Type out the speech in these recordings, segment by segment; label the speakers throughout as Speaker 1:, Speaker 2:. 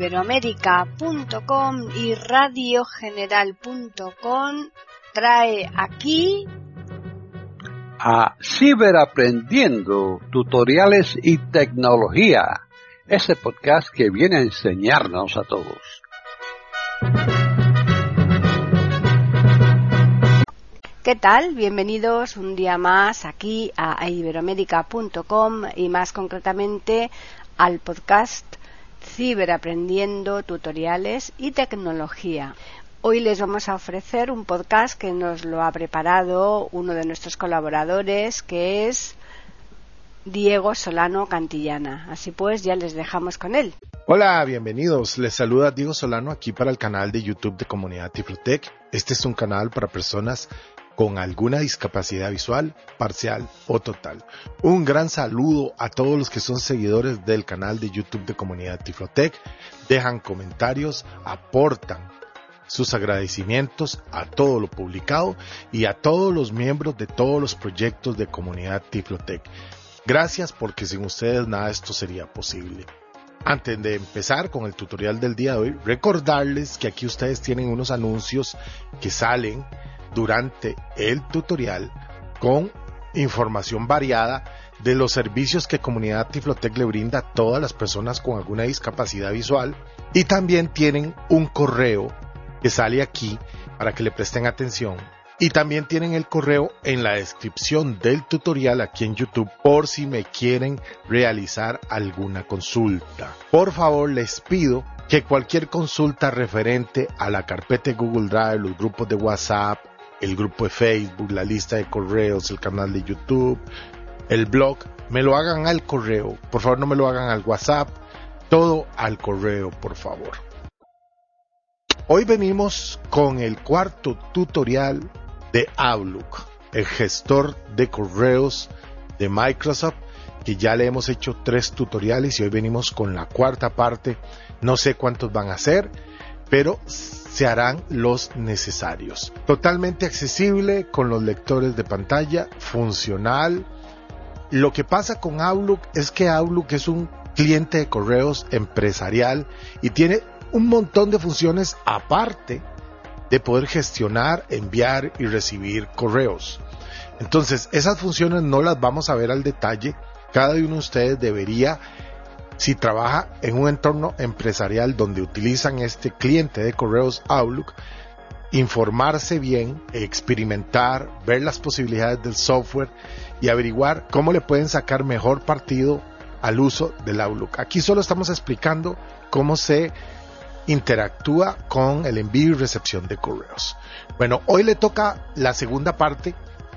Speaker 1: iberoamérica.com y radiogeneral.com trae aquí
Speaker 2: a Ciberaprendiendo, tutoriales y tecnología, ese podcast que viene a enseñarnos a todos.
Speaker 1: ¿Qué tal? Bienvenidos un día más aquí a iberoamérica.com y más concretamente al podcast Ciberaprendiendo, tutoriales y tecnología. Hoy les vamos a ofrecer un podcast que nos lo ha preparado uno de nuestros colaboradores, que es Diego Solano Cantillana. Así pues, ya les dejamos con él.
Speaker 3: Hola, bienvenidos. Les saluda Diego Solano aquí para el canal de YouTube de Comunidad Tiflotec. Este es un canal para personas con alguna discapacidad visual, parcial o total. Un gran saludo a todos los que son seguidores del canal de YouTube de Comunidad Tiflotec. Dejan comentarios, aportan sus agradecimientos a todo lo publicado y a todos los miembros de todos los proyectos de Comunidad Tiflotec. Gracias, porque sin ustedes nada de esto sería posible. Antes de empezar con el tutorial del día de hoy, recordarles que aquí ustedes tienen unos anuncios que salen durante el tutorial con información variada de los servicios que Comunidad Tiflotec le brinda a todas las personas con alguna discapacidad visual, y también tienen un correo que sale aquí para que le presten atención, y también tienen el correo en la descripción del tutorial aquí en YouTube por si me quieren realizar alguna consulta. Por favor, les pido que cualquier consulta referente a la carpeta de Google Drive, los grupos de WhatsApp, el grupo de Facebook, la lista de correos, el canal de YouTube, el blog, me lo hagan al correo. Por favor, no me lo hagan al WhatsApp, todo al correo, por favor. Hoy venimos con el cuarto tutorial de Outlook, el gestor de correos de Microsoft, que ya le hemos hecho 3 tutoriales y hoy venimos con la cuarta parte. No sé cuántos van a ser, pero se harán los necesarios. Totalmente accesible con los lectores de pantalla, funcional. Lo que pasa con Outlook es que Outlook es un cliente de correos empresarial y tiene un montón de funciones aparte de poder gestionar, enviar y recibir correos. Entonces, esas funciones no las vamos a ver al detalle. Cada uno de ustedes debería, si trabaja en un entorno empresarial donde utilizan este cliente de correos Outlook, informarse bien, experimentar, ver las posibilidades del software y averiguar cómo le pueden sacar mejor partido al uso del Outlook. Aquí solo estamos explicando cómo se interactúa con el envío y recepción de correos. Bueno, hoy le toca la segunda parte.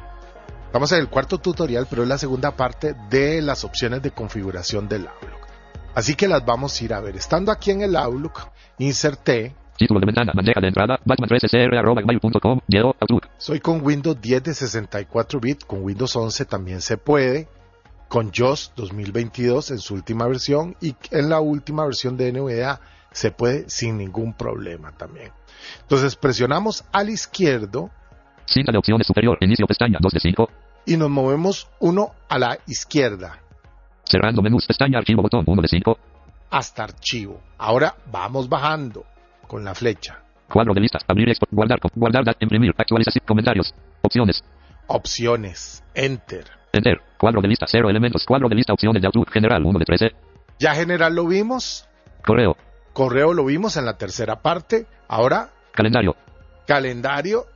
Speaker 3: Vamos a ver el cuarto tutorial, pero es la segunda parte de las opciones de configuración del Outlook. Así que las vamos a ir a ver. Estando aquí en el Outlook, inserté.
Speaker 4: Título de ventana, bandeja de entrada, batman3sr@gmail.com, Diego, Outlook.
Speaker 3: Soy con Windows 10 de 64 bits, con Windows 11 también se puede, con JOS 2022 en su última versión y en la última versión de NVDA se puede sin ningún problema también. Entonces presionamos al izquierdo.
Speaker 4: Cinta de opciones superior, inicio pestaña 2 de 5.
Speaker 3: Y nos movemos uno a la izquierda.
Speaker 4: Cerrando menús, pestaña archivo, botón 1 de 5.
Speaker 3: Hasta archivo. Ahora vamos bajando con la flecha.
Speaker 4: Cuadro de listas, abrir, export, guardar, imprimir, actualización, comentarios, opciones.
Speaker 3: Opciones, enter.
Speaker 4: Enter, cuadro de lista, 0 elementos, cuadro de lista, opciones de Outlook, general 1 de 13.
Speaker 3: Ya general lo vimos.
Speaker 4: Correo.
Speaker 3: Correo lo vimos en la tercera parte. Ahora,
Speaker 4: calendario.
Speaker 3: Calendario.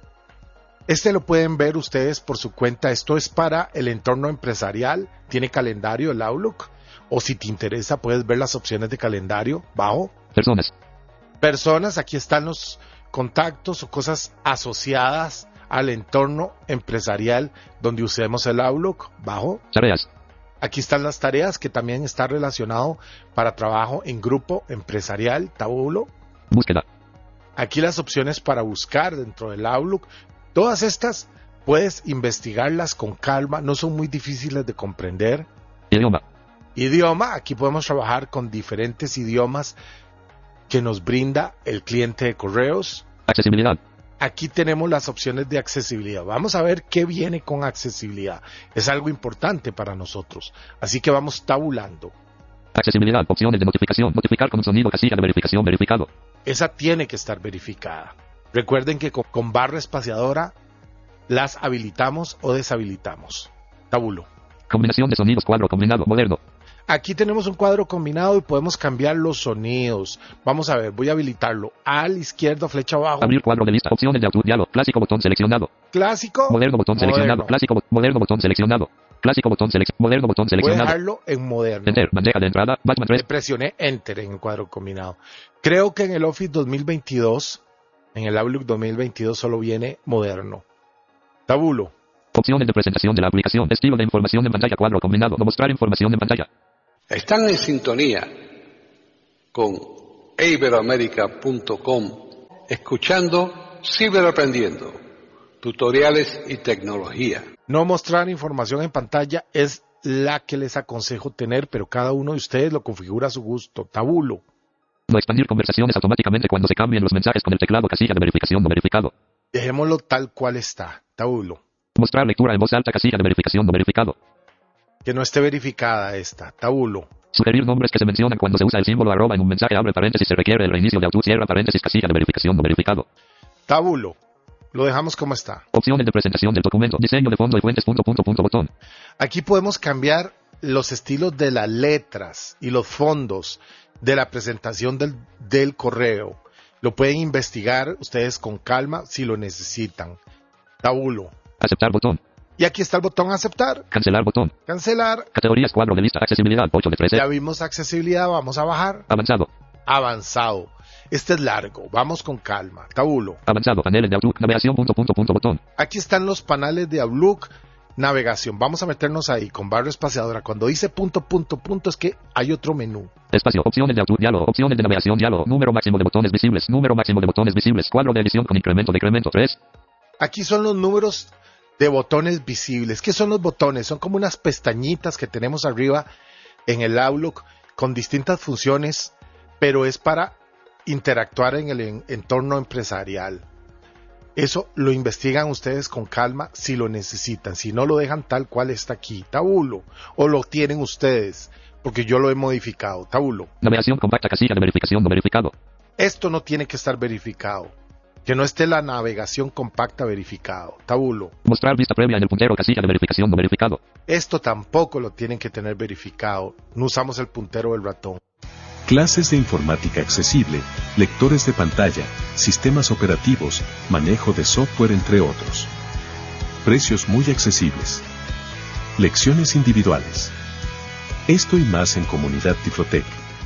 Speaker 3: Este lo pueden ver ustedes por su cuenta. Esto es para el entorno empresarial. Tiene calendario el Outlook. O si te interesa, puedes ver las opciones de calendario. Bajo.
Speaker 4: Personas.
Speaker 3: Personas. Aquí están los contactos o cosas asociadas al entorno empresarial donde usemos el Outlook. Bajo.
Speaker 4: Tareas.
Speaker 3: Aquí están las tareas, que también está relacionado para trabajo en grupo empresarial. Tabulo.
Speaker 4: Búsqueda.
Speaker 3: Aquí las opciones para buscar dentro del Outlook. Todas estas puedes investigarlas con calma, no son muy difíciles de comprender.
Speaker 4: Idioma.
Speaker 3: Idioma, aquí podemos trabajar con diferentes idiomas que nos brinda el cliente de correos.
Speaker 4: Accesibilidad.
Speaker 3: Aquí tenemos las opciones de accesibilidad. Vamos a ver qué viene con accesibilidad. Es algo importante para nosotros, así que vamos tabulando.
Speaker 4: Accesibilidad. Opciones de notificación. Notificar con un sonido. Casilla de verificación. Verificado.
Speaker 3: Esa tiene que estar verificada. Recuerden que con barra espaciadora las habilitamos o deshabilitamos. Tabulo.
Speaker 4: Combinación de sonidos. Cuadro combinado. Moderno.
Speaker 3: Aquí tenemos un cuadro combinado y podemos cambiar los sonidos. Vamos a ver, voy a habilitarlo. Al izquierdo, flecha abajo.
Speaker 4: Abrir cuadro de lista. Opciones de auto. Diálogo. Clásico. Botón seleccionado.
Speaker 3: Clásico.
Speaker 4: Moderno. Botón seleccionado. Clásico. Moderno. Botón seleccionado. Clásico. Botón seleccionado. Moderno. Botón
Speaker 3: Voy a
Speaker 4: seleccionado.
Speaker 3: dejarlo en moderno.
Speaker 4: Enter. Bandeja de entrada. Batman 3.
Speaker 3: Presioné Enter en el cuadro combinado. Creo que en el Office 2022, en el Outlook 2022 solo viene moderno. Tabulo.
Speaker 4: Opciones de presentación de la aplicación. Estilo de información en pantalla. Cuadro combinado. No mostrar información en pantalla.
Speaker 2: Están en sintonía con iberoamerica.com, escuchando Ciberaprendiendo, tutoriales y tecnología.
Speaker 3: No mostrar información en pantalla es la que les aconsejo tener, pero cada uno de ustedes lo configura a su gusto. Tabulo.
Speaker 4: No expandir conversaciones automáticamente cuando se cambien los mensajes con el teclado. Casilla de verificación no verificado.
Speaker 3: Dejémoslo tal cual está. Tabulo.
Speaker 4: Mostrar lectura en voz alta. Casilla de verificación no verificado.
Speaker 3: Que no esté verificada esta. Tabulo.
Speaker 4: Sugerir nombres que se mencionan cuando se usa el símbolo arroba en un mensaje. Abre paréntesis. Se requiere el reinicio de Outlook. Cierra paréntesis. Casilla de verificación no verificado.
Speaker 3: Tabulo. Lo dejamos como está.
Speaker 4: Opciones de presentación del documento. Diseño de fondo y fuentes. Botón.
Speaker 3: Aquí podemos cambiar los estilos de las letras y los fondos de la presentación del correo. Lo pueden investigar ustedes con calma si lo necesitan. Tabulo.
Speaker 4: Aceptar botón.
Speaker 3: Y aquí está el botón aceptar.
Speaker 4: Cancelar botón.
Speaker 3: Cancelar.
Speaker 4: Categorías cuadro de lista. Accesibilidad 8 de 13.
Speaker 3: Ya vimos accesibilidad, vamos a bajar.
Speaker 4: Avanzado.
Speaker 3: Avanzado. Este es largo, vamos con calma. Tabulo.
Speaker 4: Avanzado. Paneles de Outlook. Navegación. Botón.
Speaker 3: Aquí están los paneles de Outlook. Navegación. Vamos a meternos ahí con barra espaciadora. Cuando dice punto es que hay otro menú.
Speaker 4: Espacio. Opciones de Outlook. Diálogo. Opciones de navegación. Diálogo. Número máximo de botones visibles. Número máximo de botones visibles. Cuadro de edición con incremento. Decremento 3.
Speaker 3: Aquí son los números de botones visibles. ¿Qué son los botones? Son como unas pestañitas que tenemos arriba en el Outlook con distintas funciones, pero es para interactuar en el entorno empresarial. Eso lo investigan ustedes con calma si lo necesitan. Si no, lo dejan tal cual está aquí. Tabulo. O lo tienen ustedes, porque yo lo he modificado. Tabulo.
Speaker 4: Navegación compacta. Casilla de verificación no verificado.
Speaker 3: Esto no tiene que estar verificado. Que no esté la navegación compacta verificado. Tabulo.
Speaker 4: Mostrar vista previa en el puntero. Casilla de verificación no verificado.
Speaker 3: Esto tampoco lo tienen que tener verificado. No usamos el puntero del ratón.
Speaker 5: Clases de informática accesible, lectores de pantalla, sistemas operativos, manejo de software entre otros. Precios muy accesibles. Lecciones individuales. Esto y más en Comunidad Tiflotec.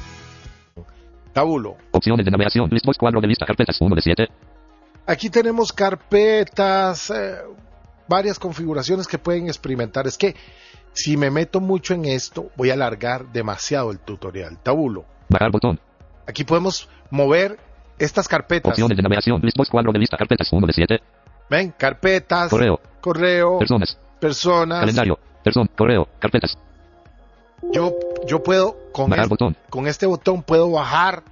Speaker 3: Tabulo.
Speaker 4: Opciones de navegación. Listbox. Cuadro de lista. Carpetas 1 de 7.
Speaker 3: Aquí tenemos carpetas, varias configuraciones que pueden experimentar. Es que si me meto mucho en esto, voy a alargar demasiado el tutorial. Tabulo.
Speaker 4: Bajar botón.
Speaker 3: Aquí podemos mover estas carpetas.
Speaker 4: Opciones de navegación. Listbox. Cuadro de lista. Carpetas 1 de 7.
Speaker 3: Ven, carpetas.
Speaker 4: Correo.
Speaker 3: Personas.
Speaker 4: Calendario. Correo. Carpetas.
Speaker 3: Yo puedo, con este botón puedo bajar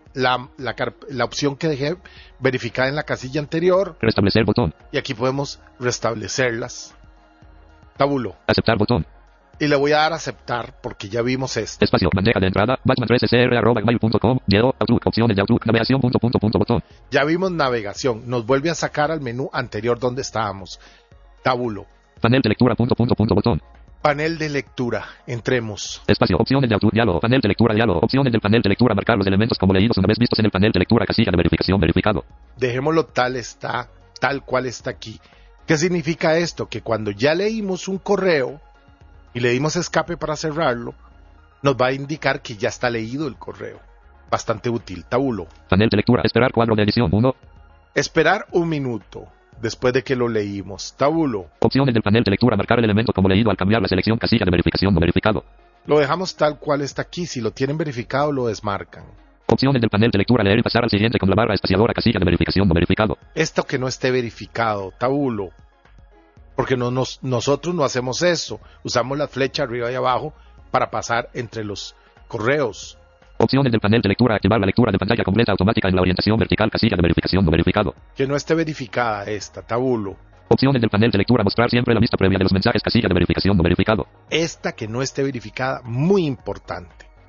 Speaker 3: la opción que dejé verificada en la casilla anterior.
Speaker 4: Restablecer botón.
Speaker 3: Y aquí podemos restablecerlas. Tabulo.
Speaker 4: Aceptar botón.
Speaker 3: Y le voy a dar a aceptar porque ya vimos esto.
Speaker 4: Espacio. Bandeja de entrada. Batman3cr@gmail.com. Outlook. Opciones de Outlook. Navegación. Botón.
Speaker 3: Ya vimos navegación. Nos vuelve a sacar al menú anterior donde estábamos. Tabulo.
Speaker 4: Panel de lectura. Botón.
Speaker 3: Panel de lectura. Entremos.
Speaker 4: Espacio. Opciones de Outlook. Diálogo. Panel de lectura. Diálogo. Opciones del panel de lectura. Marcar los elementos como leídos una vez vistos en el panel de lectura. Casilla de verificación verificado.
Speaker 3: Dejémoslo tal cual está aquí. ¿Qué significa esto? Que cuando ya leímos un correo y le dimos escape para cerrarlo, nos va a indicar que ya está leído el correo. Bastante útil. Tabulo.
Speaker 4: Panel de lectura. Esperar cuadro de edición 1.
Speaker 3: Esperar un minuto después de que lo leímos. Tabulo.
Speaker 4: Opciones del panel de lectura. Marcar el elemento como leído al cambiar la selección. Casilla de verificación no verificado.
Speaker 3: Lo dejamos tal cual está aquí. Si lo tienen verificado, lo desmarcan.
Speaker 4: Opciones del panel de lectura. Leer y pasar al siguiente con la barra espaciadora. Casilla de verificación no verificado.
Speaker 3: Esto que no esté verificado. Tabulo. Porque nosotros no hacemos eso. Usamos la flecha arriba y abajo para pasar entre los correos.
Speaker 4: Opciones del panel de lectura. Activar la lectura de pantalla completa automática en la orientación vertical. Casilla de verificación no verificado.
Speaker 3: Que no esté verificada esta. Tabulo.
Speaker 4: Opciones del panel de lectura. Mostrar siempre la vista previa de los mensajes. Casilla de verificación no verificado.
Speaker 3: Esta que no esté verificada, muy importante.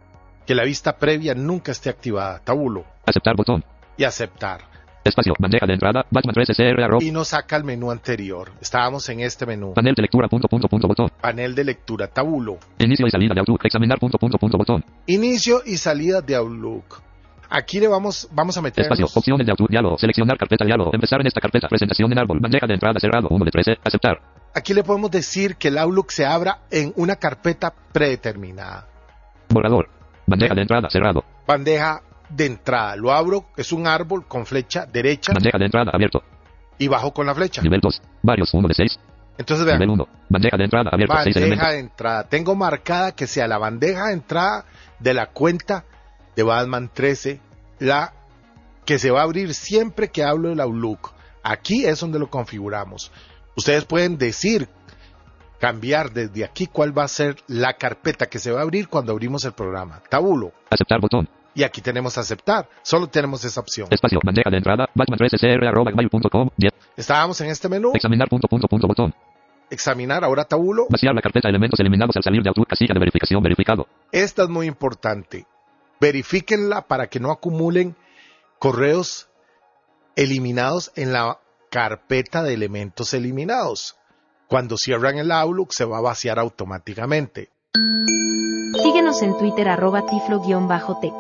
Speaker 3: que la vista previa nunca esté activada. Tabulo.
Speaker 4: Aceptar botón.
Speaker 3: Y aceptar.
Speaker 4: Espacio. Bandeja de entrada. Batman 3 SR arroba.
Speaker 3: Y nos saca el menú anterior. Estábamos en este menú.
Speaker 4: Panel de lectura botón.
Speaker 3: Panel de lectura. Tabulo.
Speaker 4: Inicio y salida de Outlook. Examinar botón.
Speaker 3: Inicio y salida de Outlook. Aquí le vamos a meter.
Speaker 4: Espacio. Opciones de Outlook. Diálogo. Seleccionar carpeta. Diálogo. Empezar en esta carpeta. Presentación en árbol. Bandeja de entrada cerrado. 1 de 13. Aceptar.
Speaker 3: Aquí le podemos decir que el Outlook se abra en una carpeta predeterminada.
Speaker 4: Borrador. Bandeja de entrada cerrado.
Speaker 3: Bandeja de entrada. Lo abro, es un árbol con flecha derecha.
Speaker 4: Bandeja de entrada abierto.
Speaker 3: Y bajo con la flecha.
Speaker 4: Nivel 2. Varios. 1 de 6.
Speaker 3: Entonces vean.
Speaker 4: Nivel 1. Bandeja de entrada abierto. 6 elementos.
Speaker 3: Bandeja de entrada. Tengo marcada que sea la bandeja de entrada de la cuenta de Batman 13, la que se va a abrir siempre que hablo del Outlook. Aquí es donde lo configuramos. Ustedes pueden decir, cambiar desde aquí cuál va a ser la carpeta que se va a abrir cuando abrimos el programa. Tabulo.
Speaker 4: Aceptar botón.
Speaker 3: Y aquí tenemos aceptar. Solo tenemos esa opción.
Speaker 4: Espacio. Bandeja de entrada. Batman 3 SR arroba gmail.com.
Speaker 3: Estábamos en este menú.
Speaker 4: Examinar botón.
Speaker 3: Examinar. Ahora tabulo.
Speaker 4: Vaciar la carpeta elementos eliminados al salir de Outlook. Casilla de verificación verificado.
Speaker 3: Esta es muy importante. Verifíquenla para que no acumulen correos eliminados en la carpeta de elementos eliminados. Cuando cierran el Outlook se va a vaciar automáticamente.
Speaker 6: Síguenos en Twitter @tiflo_tech.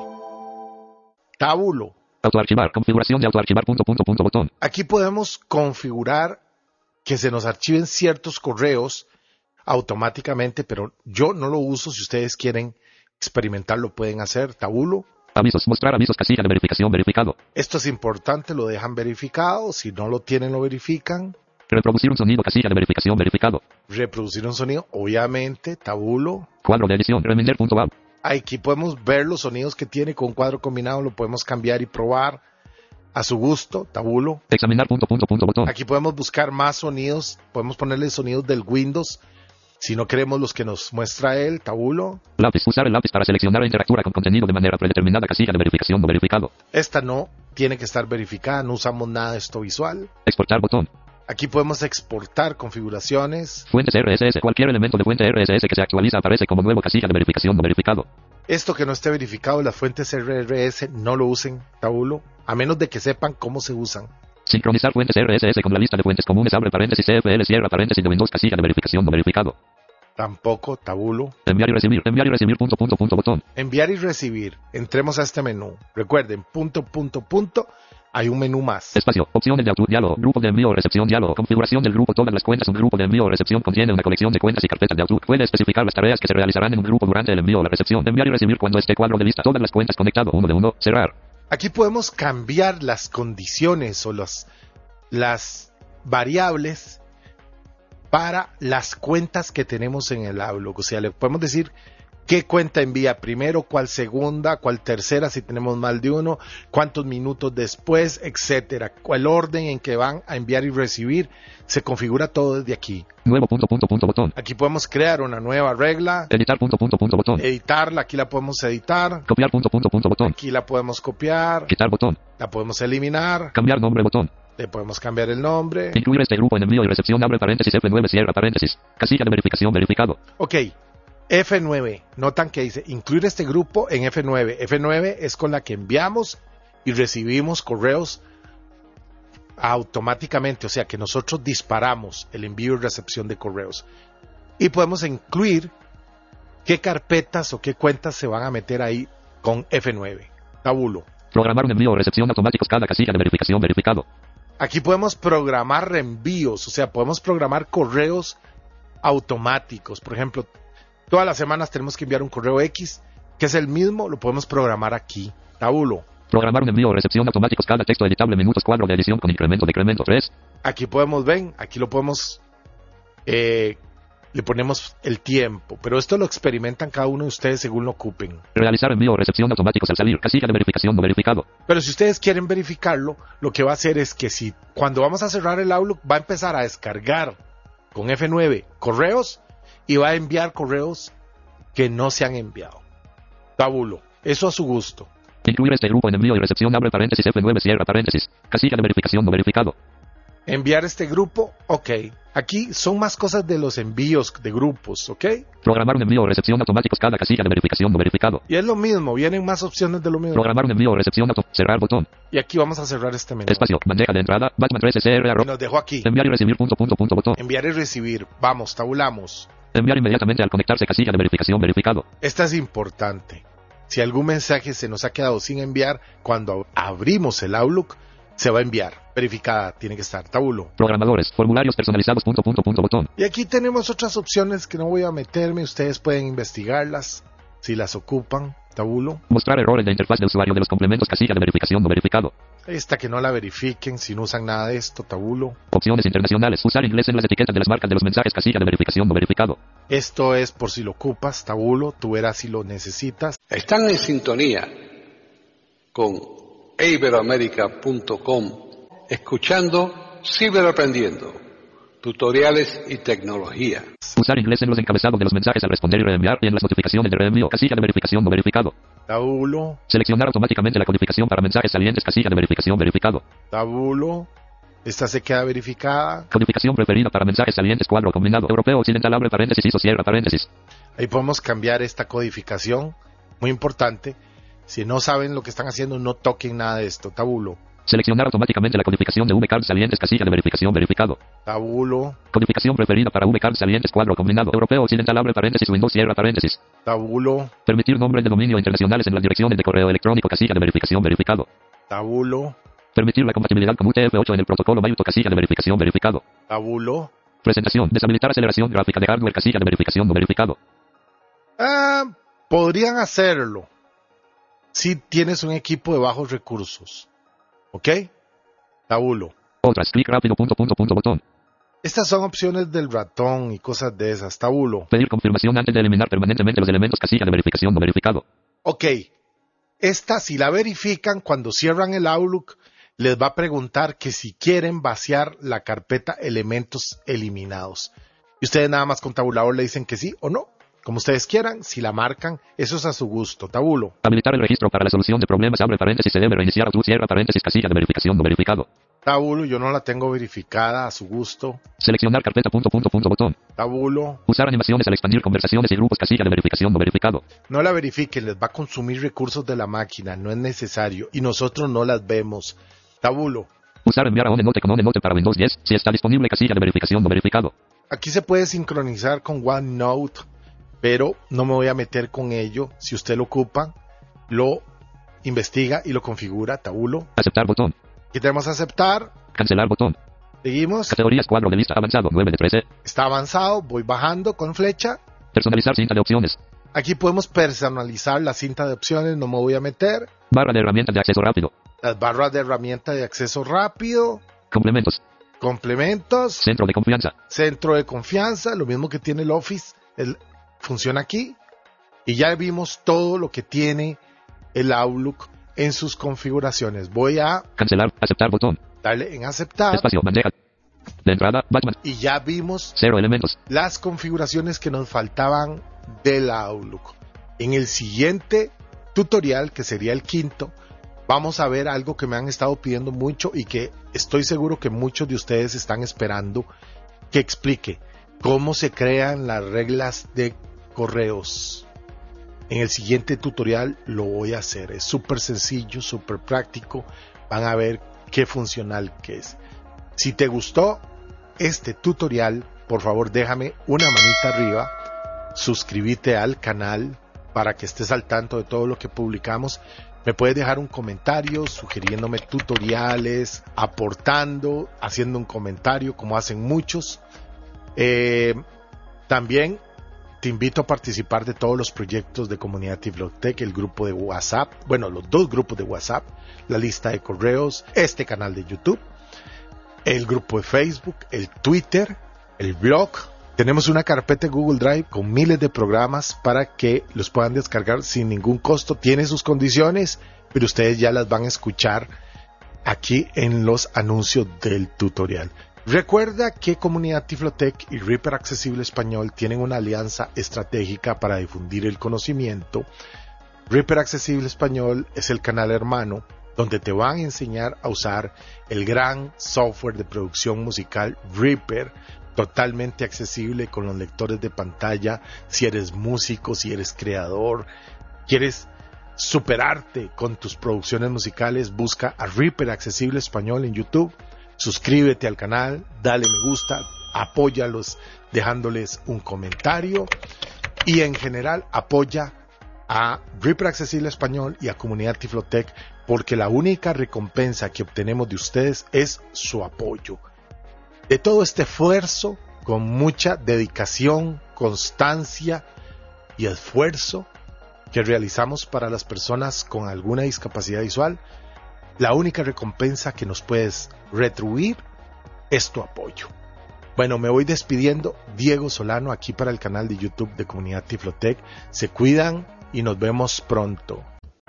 Speaker 3: Tabulo.
Speaker 4: Autoarchivar. Configuración de autoarchivar botón.
Speaker 3: Aquí podemos configurar que se nos archiven ciertos correos automáticamente, pero yo no lo uso. Si ustedes quieren experimentar, lo pueden hacer. Tabulo.
Speaker 4: Avisos. Mostrar avisos. Casilla de verificación verificado.
Speaker 3: Esto es importante, lo dejan verificado. Si no lo tienen, lo verifican.
Speaker 4: Reproducir un sonido. Casilla de verificación verificado.
Speaker 3: Reproducir un sonido, obviamente. Tabulo.
Speaker 4: Cuadro de edición. Reminder.bab.
Speaker 3: Aquí podemos ver los sonidos que tiene con cuadro combinado. Lo podemos cambiar y probar a su gusto. Tabulo.
Speaker 4: Examinar botón.
Speaker 3: Aquí podemos buscar más sonidos. Podemos ponerle sonidos del Windows. Si no queremos los que nos muestra él. Tabulo.
Speaker 4: Lápiz. Usar el lápiz para seleccionar e interactuar con contenido de manera predeterminada. Casilla de verificación no verificado.
Speaker 3: Esta no tiene que estar verificada. No usamos nada de esto visual.
Speaker 4: Exportar botón.
Speaker 3: Aquí podemos exportar configuraciones.
Speaker 4: Fuentes RSS. Cualquier elemento de fuente RSS que se actualiza aparece como nuevo. Casilla de verificación no verificado.
Speaker 3: Esto que no esté verificado, las fuentes RSS no lo usen. Tabulo. A menos de que sepan cómo se usan.
Speaker 4: Sincronizar fuentes RSS con la lista de fuentes comunes. Abre paréntesis CFL. Cierra paréntesis de Windows. Casilla de verificación no verificado.
Speaker 3: Tampoco. Tabulo.
Speaker 4: Enviar y recibir botón.
Speaker 3: Enviar y recibir. Entremos a este menú. Recuerden, punto. Hay un menú más.
Speaker 4: Espacio. Opciones de Outlook. Diálogo. Grupo de envío o recepción. Diálogo. Configuración del grupo. Todas las cuentas. Un grupo de envío o recepción contiene una colección de cuentas y carpetas de Outlook. Puede especificar las tareas que se realizarán en un grupo durante el envío o la recepción. Enviar y recibir cuando esté cuadro de lista. Todas las cuentas conectado. 1 de 1. Cerrar.
Speaker 3: Aquí podemos cambiar las condiciones o las variables para las cuentas que tenemos en el Outlook. O sea, le podemos decir qué cuenta envía primero, cuál segunda, cuál tercera, si tenemos más de uno, cuántos minutos después, etcétera. El orden en que van a enviar y recibir se configura todo desde aquí.
Speaker 4: Nuevo botón.
Speaker 3: Aquí podemos crear una nueva regla.
Speaker 4: Editar botón.
Speaker 3: Editarla, aquí la podemos editar.
Speaker 4: Copiar botón.
Speaker 3: Aquí la podemos copiar.
Speaker 4: Quitar botón.
Speaker 3: La podemos eliminar.
Speaker 4: Cambiar nombre botón.
Speaker 3: Le podemos cambiar el nombre.
Speaker 4: Incluir este grupo en envío y recepción. Abre paréntesis F9. Cierra paréntesis. Casilla de verificación verificado.
Speaker 3: Ok. F9, notan que dice incluir este grupo en F9. F9 es con la que enviamos y recibimos correos automáticamente, o sea que nosotros disparamos el envío y recepción de correos. Y podemos incluir qué carpetas o qué cuentas se van a meter ahí con F9. Tabulo.
Speaker 4: Programar un envío o recepción automáticos. Cada casilla de verificación verificado.
Speaker 3: Aquí podemos programar reenvíos, o sea, podemos programar correos automáticos. Por ejemplo, todas las semanas tenemos que enviar un correo X, que es el mismo, lo podemos programar aquí. Tabulo.
Speaker 4: Programar un envío o recepción automáticos. Cada texto editable. Minutos. Cuadro de edición con incremento. Decremento. 3.
Speaker 3: Aquí podemos ver, aquí lo podemos, le ponemos el tiempo, pero esto lo experimentan cada uno de ustedes según lo ocupen.
Speaker 4: Realizar envío o recepción automáticos al salir. Casilla de verificación no verificado.
Speaker 3: Pero si ustedes quieren verificarlo, lo que va a hacer es que si cuando vamos a cerrar el Outlook va a empezar a descargar con F9 correos y va a enviar correos que no se han enviado. Tabulo. Eso a su gusto.
Speaker 4: Incluir este grupo en envío y recepción. Abre paréntesis F9. Cierra paréntesis. Casilla de verificación no verificado.
Speaker 3: Enviar este grupo, ok. Aquí son más cosas de los envíos de grupos, ¿ok?
Speaker 4: Programar un envío o recepción automáticos cada casilla de verificación no verificado.
Speaker 3: Y es lo mismo, vienen más opciones de lo mismo.
Speaker 4: Programar un envío o recepción cerrar botón.
Speaker 3: Y aquí vamos a cerrar este menú.
Speaker 4: Espacio, bandeja de entrada, Batman 3 SR,
Speaker 3: Y nos dejó aquí.
Speaker 4: enviar y recibir punto botón.
Speaker 3: Enviar y recibir. Vamos, tabulamos.
Speaker 4: Enviar inmediatamente al conectarse casilla de verificación verificado.
Speaker 3: Esta es importante. Si algún mensaje se nos ha quedado sin enviar, cuando abrimos el Outlook, se va a enviar. Verificada, tiene que estar. Tabulo.
Speaker 4: Programadores, formularios personalizados punto botón.
Speaker 3: Y aquí tenemos otras opciones que no voy a meterme. Ustedes pueden investigarlas si las ocupan. Tabulo.
Speaker 4: Mostrar errores de interfaz de usuario de los complementos casilla de verificación no verificado.
Speaker 3: Esta que no la verifiquen si no usan nada de esto. Tabulo.
Speaker 4: Opciones internacionales. Usar inglés en las etiquetas de las marcas de los mensajes casilla de verificación no verificado.
Speaker 3: Esto es por si lo ocupas. Tabulo. Tú verás si lo necesitas.
Speaker 2: Están en sintonía con iberoamerica.com, escuchando Ciberaprendiendo, tutoriales y tecnología.
Speaker 4: Usar inglés en los encabezados de los mensajes al responder y reenviar y en las notificaciones de reenvío casilla de verificación no verificado.
Speaker 3: Tabulo.
Speaker 4: Seleccionar automáticamente la codificación para mensajes salientes casilla de verificación verificado.
Speaker 3: Tabulo. Esta se queda verificada.
Speaker 4: Codificación preferida para mensajes salientes cuadro combinado europeo occidental abre paréntesis ISO cierra paréntesis.
Speaker 3: Ahí podemos cambiar esta codificación. Muy importante. Si no saben lo que están haciendo, no toquen nada de esto. Tabulo.
Speaker 4: Seleccionar automáticamente la codificación de VCard salientes casilla de verificación verificado.
Speaker 3: Tabulo.
Speaker 4: Codificación preferida para VCard salientes cuadro combinado europeo occidental abre paréntesis Windows cierra paréntesis.
Speaker 3: Tabulo.
Speaker 4: Permitir nombres de dominio internacionales en las direcciones de correo electrónico casilla de verificación verificado.
Speaker 3: Tabulo.
Speaker 4: Permitir la compatibilidad con UTF-8 en el protocolo Mailto casilla de verificación verificado.
Speaker 3: Tabulo.
Speaker 4: Presentación. Deshabilitar aceleración gráfica de hardware casilla de verificación no verificado.
Speaker 3: Podrían hacerlo si tienes un equipo de bajos recursos. ¿Ok? Tabulo.
Speaker 4: Otras. Clic rápido punto botón.
Speaker 3: Estas son opciones del ratón y cosas de esas. Tabulo.
Speaker 4: Pedir confirmación antes de eliminar permanentemente los elementos casilla de verificación no verificado.
Speaker 3: Ok. Esta, si la verifican, cuando cierran el Outlook, les va a preguntar que si quieren vaciar la carpeta elementos eliminados. Y ustedes nada más con tabulador le dicen que sí o no. Como ustedes quieran, si la marcan, eso es a su gusto. Tabulo.
Speaker 4: Habilitar el registro para la solución de problemas, abre paréntesis, se debe reiniciar Outlook, cierra paréntesis, casilla de verificación no verificado.
Speaker 3: Tabulo, yo no la tengo verificada a su gusto.
Speaker 4: Seleccionar carpeta punto botón.
Speaker 3: Tabulo.
Speaker 4: Usar animaciones al expandir conversaciones y grupos, casilla de verificación no verificado.
Speaker 3: No la verifiquen, les va a consumir recursos de la máquina, no es necesario. Y nosotros no las vemos. Tabulo.
Speaker 4: Usar enviar a OneNote con OneNote para Windows 10, si está disponible casilla de verificación no verificado.
Speaker 3: Aquí se puede sincronizar con OneNote, pero no me voy a meter con ello. Si usted lo ocupa, lo investiga y lo configura. Tabulo.
Speaker 4: Aceptar botón.
Speaker 3: Aquí tenemos aceptar.
Speaker 4: Cancelar botón.
Speaker 3: Seguimos.
Speaker 4: Categorías cuadro de lista avanzado 9 de 13.
Speaker 3: Está avanzado, voy bajando con flecha.
Speaker 4: Personalizar cinta de opciones.
Speaker 3: Aquí podemos personalizar la cinta de opciones, no me voy a meter.
Speaker 4: Barra de herramientas de acceso rápido.
Speaker 3: Las barras de herramienta de acceso rápido.
Speaker 4: Complementos.
Speaker 3: Complementos.
Speaker 4: Centro de confianza.
Speaker 3: Centro de confianza, lo mismo que tiene el Office. Funciona aquí. Y ya vimos todo lo que tiene el Outlook en sus configuraciones. Voy a
Speaker 4: cancelar, aceptar botón.
Speaker 3: Darle en aceptar.
Speaker 4: Espacio, bandeja. De entrada, Batman.
Speaker 3: Y ya vimos
Speaker 4: 0 elementos.
Speaker 3: Las configuraciones que nos faltaban del Outlook. En el siguiente tutorial, que sería el quinto, vamos a ver algo que me han estado pidiendo mucho y que estoy seguro que muchos de ustedes están esperando que explique cómo se crean las reglas de correos. En el siguiente tutorial lo voy a hacer. Es súper sencillo, súper práctico. Van a ver qué funcional que es. Si te gustó este tutorial, por favor déjame una manita arriba. Suscríbete al canal para que estés al tanto de todo lo que publicamos. Me puedes dejar un comentario sugiriéndome tutoriales, aportando, haciendo un comentario como hacen muchos. También te invito a participar de todos los proyectos de Comunidad Tiflotec, el grupo de WhatsApp, bueno, los 2 grupos de WhatsApp, la lista de correos, este canal de YouTube, el grupo de Facebook, el Twitter, el blog. Tenemos una carpeta de Google Drive con miles de programas para que los puedan descargar sin ningún costo. Tiene sus condiciones, pero ustedes ya las van a escuchar aquí en los anuncios del tutorial. Recuerda que Comunidad Tiflotec y Reaper Accesible Español tienen una alianza estratégica para difundir el conocimiento. Reaper Accesible Español es el canal hermano donde te van a enseñar a usar el gran software de producción musical Reaper, totalmente accesible con los lectores de pantalla. Si eres músico, si eres creador, quieres superarte con tus producciones musicales, busca a Reaper Accesible Español en YouTube, suscríbete al canal, dale me gusta, apóyalos dejándoles un comentario y en general apoya a Reaper Accesible Español y a Comunidad Tiflotec, porque la única recompensa que obtenemos de ustedes es su apoyo. De todo este esfuerzo, con mucha dedicación, constancia y esfuerzo que realizamos para las personas con alguna discapacidad visual, la única recompensa que nos puedes retribuir es tu apoyo. Bueno, me voy despidiendo. Diego Solano, aquí para el canal de YouTube de Comunidad Tiflotec. Se cuidan y nos vemos pronto.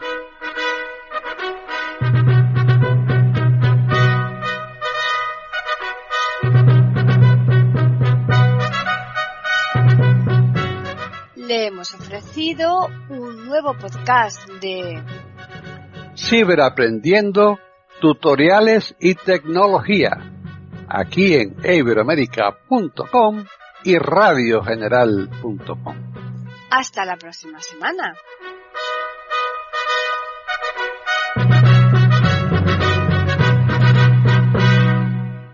Speaker 1: Le hemos ofrecido un nuevo podcast de
Speaker 2: Ciberaprendiendo, tutoriales y tecnología, aquí en iberoamerica.com y radiogeneral.com.
Speaker 1: Hasta la próxima semana.